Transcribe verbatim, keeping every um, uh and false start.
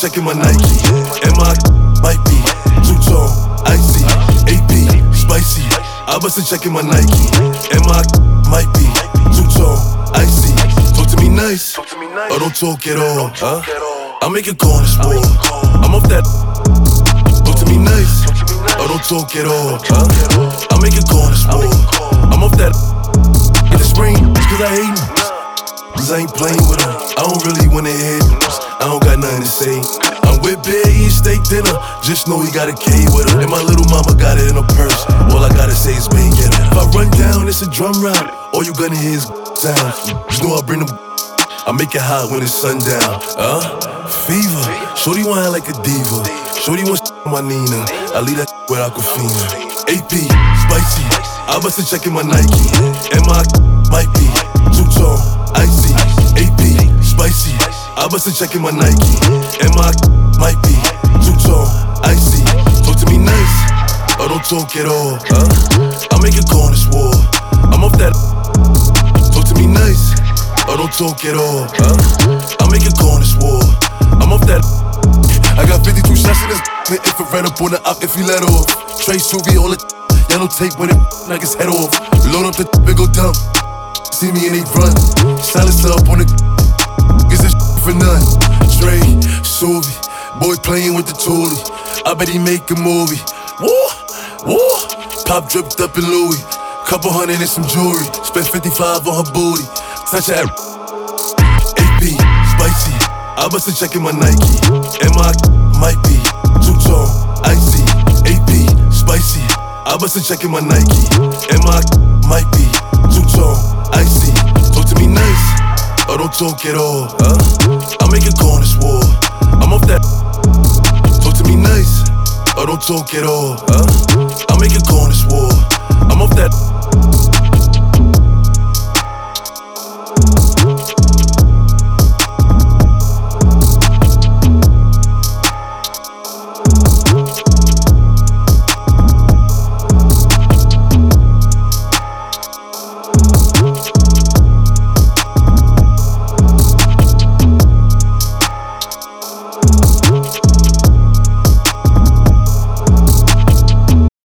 checking my Nike. And my might be two-tone, icy, A P, spicy. I bustin' checking my Nike. And my might be two-tone, icy. Talk to me nice, or don't talk at all, huh? I make a call in this war. I'm off that. Talk to me nice, or don't talk at all, huh? I make a call in this war. I'm off that. In the spring, it's cause I hate them. Cause I ain't playing with them. I don't really wanna hear them. I don't got nothing to say. I'm with Bear eating steak dinner. Just know he got a K with her. And my little mama got it in her purse. All I gotta say is bang it. If I run down, it's a drum round. All you gonna hear is sound. Just know I bring them. I make it hot when it's sundown. Uh, fever. Shorty want her like a diva. Shorty wants my Nina. I leave that with Aquafina. A P, spicy. I bustin' checking my Nike. And my might be two-tone, icy. A P, spicy. I bustin' checking my Nike. And my might be two-tone, icy. Talk to me nice, or don't talk at all, huh? I make a call in this war. I'm off that. Talk to me nice, or don't talk at all, huh? I make a call in this war. I'm off that. I got fifty-two shots in this infrared up on the up if he let off. Trey Suvi, all the yellow tape when it knock his head off. Load up the and go dumb. See me and they run. Silence up on the gives this for none. Trey Suvi, boy playing with the toolie. I bet he make a movie. Woo, woo. Pop dripped up in Louis. Couple hundred and some jewelry. Spent fifty-five on her booty. Touch her. A P, spicy. I bustin' checking my Nike. And my might be two-tone, icy. A P, spicy. I bustin' checking my Nike. And my might be two-tone, icy. Talk to me nice, or don't talk at all, huh? I make a call in this war. I'm off that. Talk to me nice, or don't talk at all, huh? I make a call in this war. I'm off that. We'll be right back.